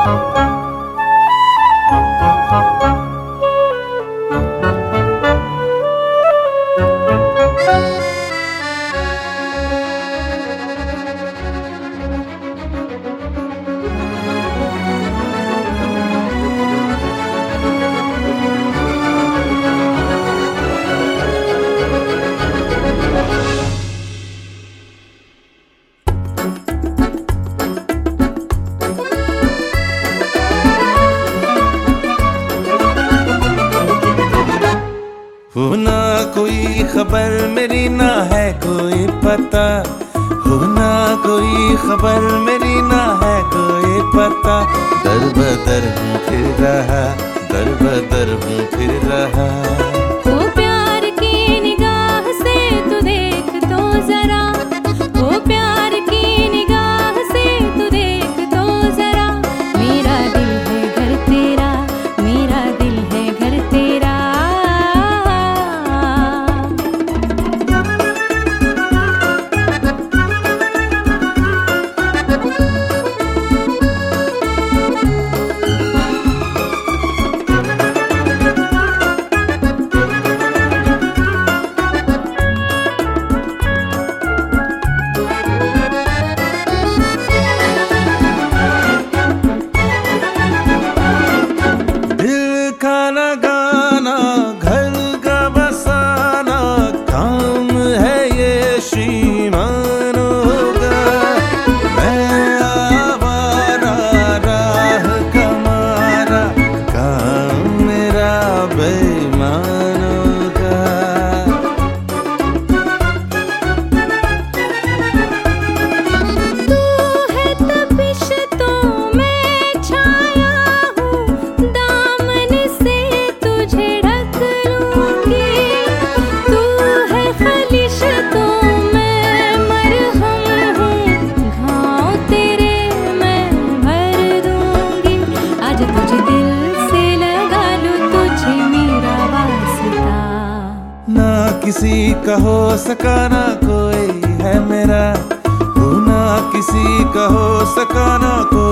हो ना कोई खबर मेरी ना है कोई पता, हो ना कोई खबर मेरी ना है कोई पता। दर बदर हूँ फिर रहा, दर बदर हूँ फिर रहा। ओ प्यार की निगाह से तू देख तो जरा, ओ प्यार की निगाह से तू देख तो जरा। मेरा दिल है घर तेरा, मेरा दिल है घर तेरा। गाना घर का बसाना काम है ये श्रीमानों का। मैं आवारा राह कमारा काम मेरा बेईमानों का। तू है तपिश तो मैं छाया हूँ, दामन से तुझे ढक लूंगी। तू है खलिश तो मैं मरहम हूँ, घाव तेरे मैं भर दूंगी। आज तुझे दिल से लगा लूं, तुझे मेरा वास्ता। ना किसी का हो सका ना कोई है मेरा, हो ना किसी का हो सका ना कोई।